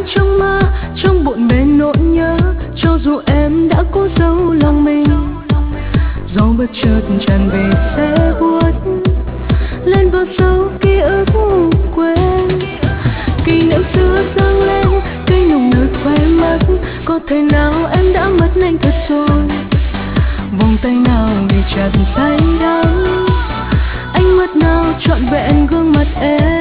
trong mơ, trong bộn bề nỗi nhớ, cho dù em đã cố giấu lòng mình, gió bất chợt tràn về sẽ buốt lên vào sâu ký ức quên. Kỷ niệm xưa dâng lên, cây nồng nở khóe mắt, có thể nào em đã mất anh thật rồi, vòng tay nào bị chặt say đắng, ánh mắt nào trọn vẹn gương mặt em.